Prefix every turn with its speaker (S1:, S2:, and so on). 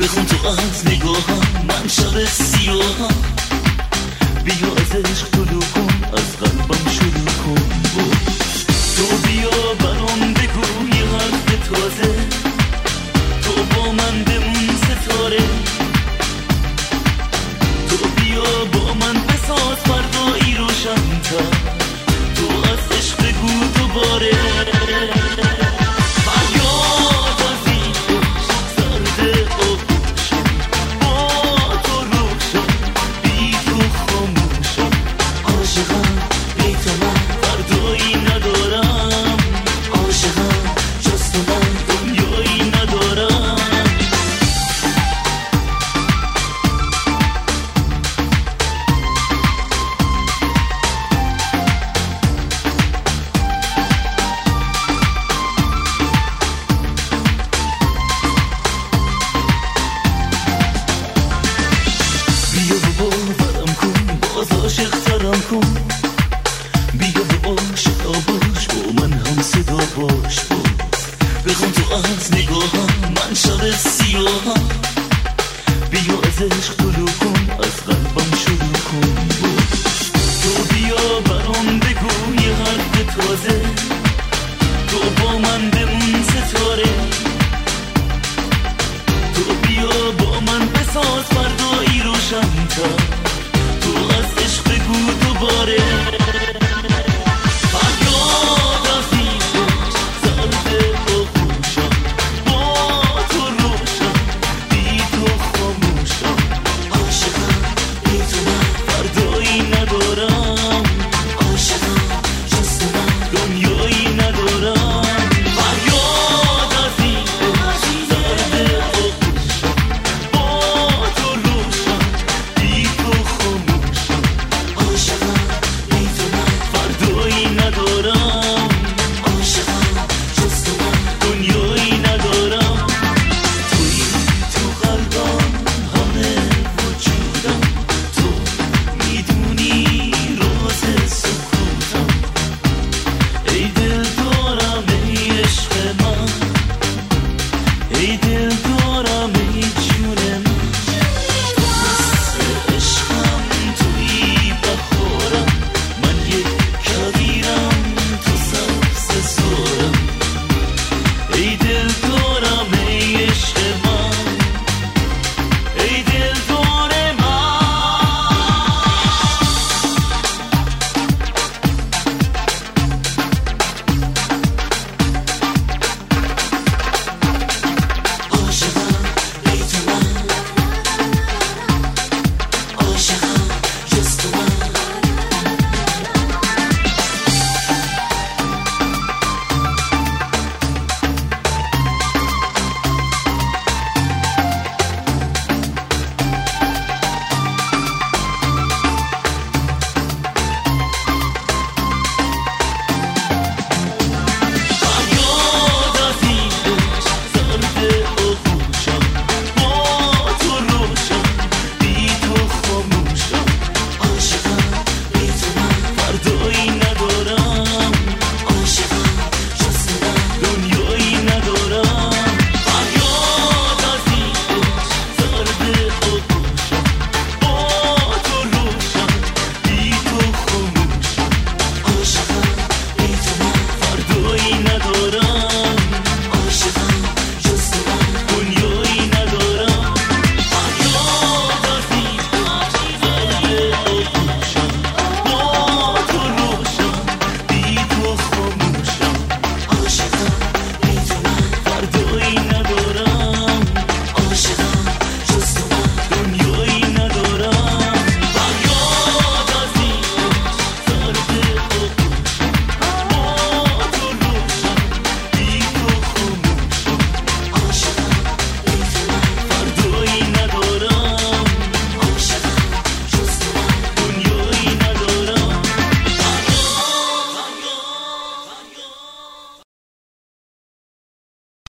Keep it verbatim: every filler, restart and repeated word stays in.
S1: بخون تو از نگاهم من شب سیاهم، بیا از عشق طلوع کن، از قلبم شروع کن. تو بیا برام بگو یه حرف تازه، تو با من بمون ستاره، تو بیا با من بساز فردایی روشن‌تر، تو از عشق بگو دوباره. بیا با عاشقا باش، با من هم صدا باش، بخون تو از نگاهم من شب سیاهم، بیا از عشق طلوع کن، از قلبم شروع کن. تو بیا برام بگو یه حرف تازه، تو با من بمون ستاره، تو بیا با من بساز فردایی روشن‌تر،